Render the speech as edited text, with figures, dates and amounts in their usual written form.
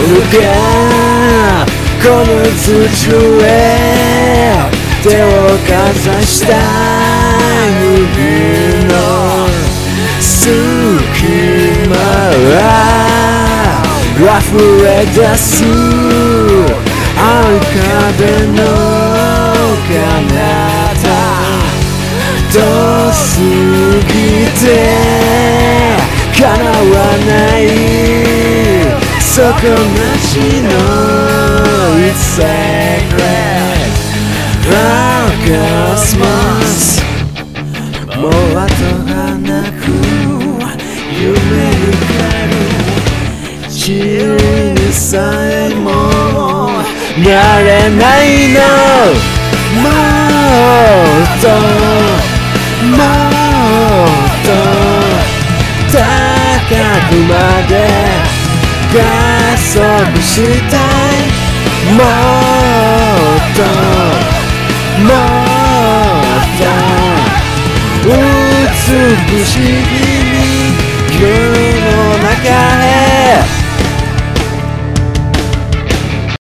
るかこの土へ手をかざした指の隙間は溢れ出す青い壁の彼方遠すぎて叶わない底なしの It's sacred Cosmos もう後がなく夢に帰る塵にさえもなれないのもっともっと高くまで加速したいもっともっと美しい